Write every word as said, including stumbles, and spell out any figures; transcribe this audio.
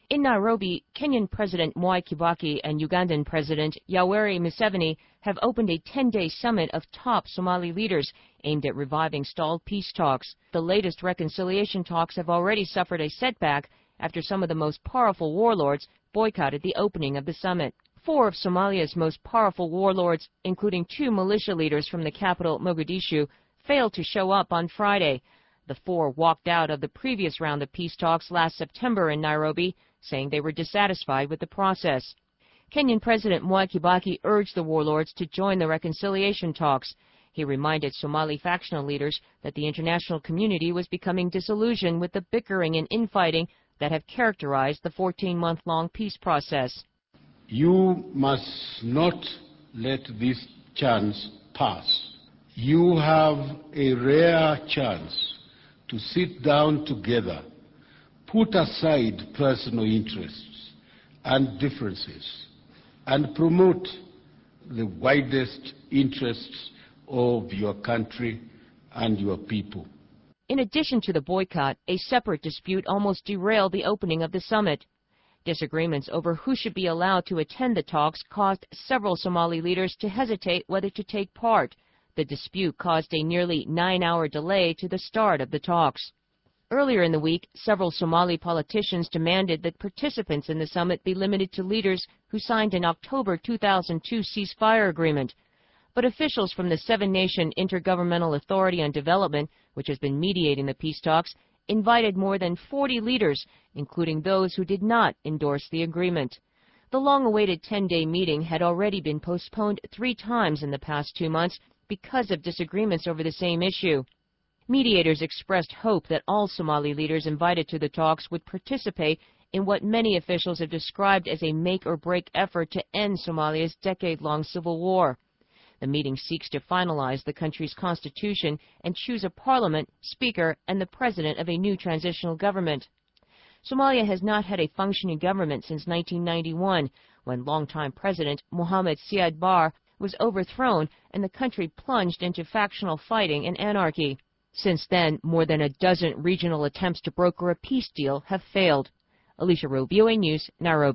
In Nairobi, Kenyan President Mwai Kibaki and Ugandan President Yoweri Museveni have opened a ten-day summit of top Somali leaders aimed at reviving stalled peace talks. The latest reconciliation talks have already suffered a setback after some of the most powerful warlords boycotted the opening of the summit. Four of Somalia's most powerful warlords, including two militia leaders from the capital, Mogadishu, failed to show up on Friday. The four walked out of the previous round of peace talks last September in Nairobi, saying they were dissatisfied with the process. Kenyan President Mwai Kibaki urged the warlords to join the reconciliation talks. He reminded Somali factional leaders that the international community was becoming disillusioned with the bickering and infighting that have characterized the fourteen-month-long peace process. You must not let this chance pass. You have a rare chance to sit down together, put aside personal interests and differences, and promote the widest interests of your country and your people. In addition to the boycott, a separate dispute almost derailed the opening of the summit. Disagreements over who should be allowed to attend the talks caused several Somali leaders to hesitate whether to take part. The dispute caused a nearly nine-hour delay to the start of the talks. Earlier in the week, several Somali politicians demanded that participants in the summit be limited to leaders who signed an October two thousand two ceasefire agreement. But officials from the seven-nation Intergovernmental Authority on Development, which has been mediating the peace talks, invited more than forty leaders, including those who did not endorse the agreement. The long-awaited ten-day meeting had already been postponed three times in the past two months because of disagreements over the same issue. Mediators expressed hope that all Somali leaders invited to the talks would participate in what many officials have described as a make-or-break effort to end Somalia's decade-long civil war. The meeting seeks to finalize the country's constitution and choose a parliament, speaker, and the president of a new transitional government. Somalia has not had a functioning government since nineteen ninety-one, when longtime President Mohamed Siad Barre was overthrown and the country plunged into factional fighting and anarchy. Since then, more than a dozen regional attempts to broker a peace deal have failed. Alicia Rowe, V O A News, Nairobi.